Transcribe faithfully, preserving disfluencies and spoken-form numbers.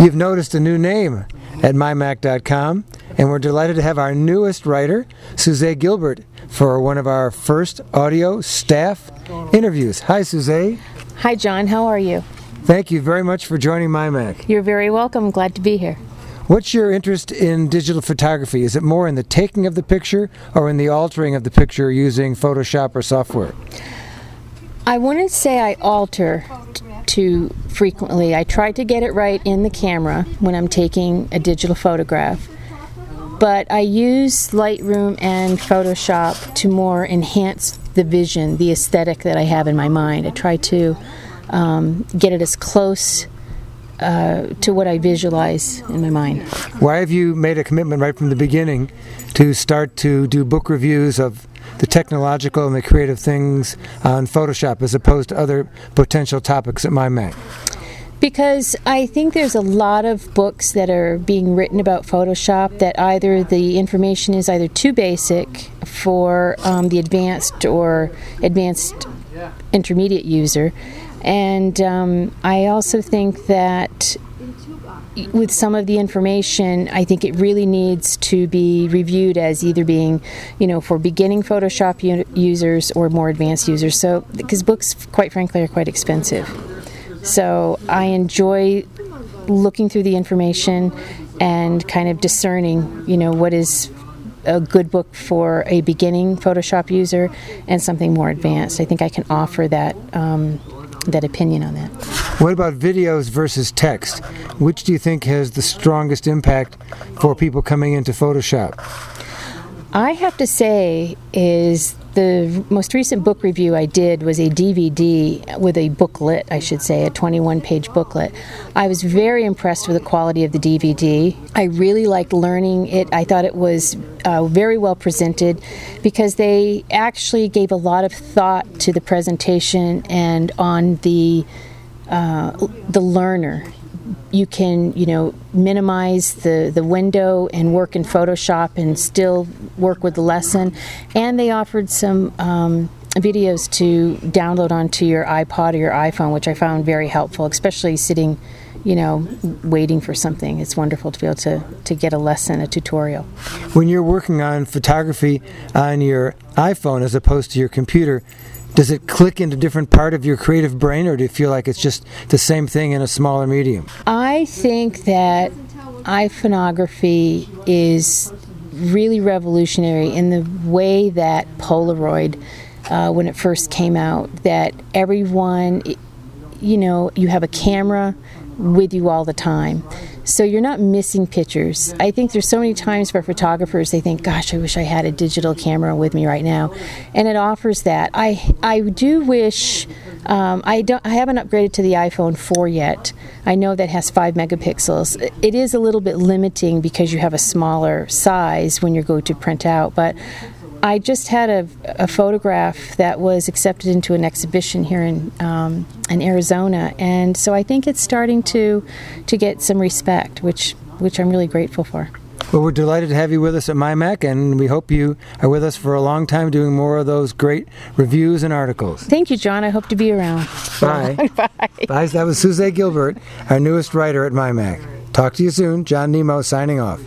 You've noticed a new name at my mac dot com, and we're delighted to have our newest writer, Suzette Gilbert, for one of our first audio staff interviews. Hi, Suzette. Hi, John. How are you? Thank you very much for joining MyMac. You're very welcome. Glad to be here. What's your interest in digital photography? Is it more in the taking of the picture or in the altering of the picture using Photoshop or software? I wouldn't say I alter t- too frequently. I try to get it right in the camera when I'm taking a digital photograph. But I use Lightroom and Photoshop to more enhance the vision, the aesthetic that I have in my mind. I try to um, get it as close uh, to what I visualize in my mind. Why have you made a commitment right from the beginning to start to do book reviews of the technological and the creative things on Photoshop as opposed to other potential topics at MyMac? Because I think there's a lot of books that are being written about Photoshop that either the information is either too basic for um, the advanced or advanced intermediate user. And um, I also think that with some of the information, I think it really needs to be reviewed as either being, you know, for beginning Photoshop u- users or more advanced users. So, because books, quite frankly, are quite expensive. So I enjoy looking through the information and kind of discerning, you know, what is a good book for a beginning Photoshop user and something more advanced. I think I can offer that um, that opinion on that. What about videos versus text? Which do you think has the strongest impact for people coming into Photoshop? I have to say is the most recent book review I did was a D V D with a booklet, I should say, a twenty-one page booklet. I was very impressed with the quality of the D V D. I really liked learning it. I thought it was uh, very well presented because they actually gave a lot of thought to the presentation and on the uh, the learner. You can, you know, minimize the, the window and work in Photoshop and still work with the lesson. And they offered some um, videos to download onto your iPod or your iPhone, which I found very helpful, especially sitting, you know, waiting for something. It's wonderful to be able to, to get a lesson, a tutorial. When you're working on photography on your iPhone as opposed to your computer, does it click into a different part of your creative brain, or do you feel like it's just the same thing in a smaller medium? I think that iPhoneography is really revolutionary in the way that Polaroid, uh, when it first came out, that everyone, you know, you have a camera with you all the time. So you're not missing pictures. I think there's so many times where photographers, they think, gosh, I wish I had a digital camera with me right now. And it offers that. I I do wish, um, I don't I haven't upgraded to the iPhone four yet. I know that has five megapixels. It is a little bit limiting because you have a smaller size when you go to print out, but I just had a, a photograph that was accepted into an exhibition here in um, in Arizona, and so I think it's starting to to get some respect, which which I'm really grateful for. Well, we're delighted to have you with us at MyMac, and we hope you are with us for a long time doing more of those great reviews and articles. Thank you, John. I hope to be around. Bye. Bye. Bye. That was Suzette Gilbert, our newest writer at MyMac. Talk to you soon. John Nemo signing off.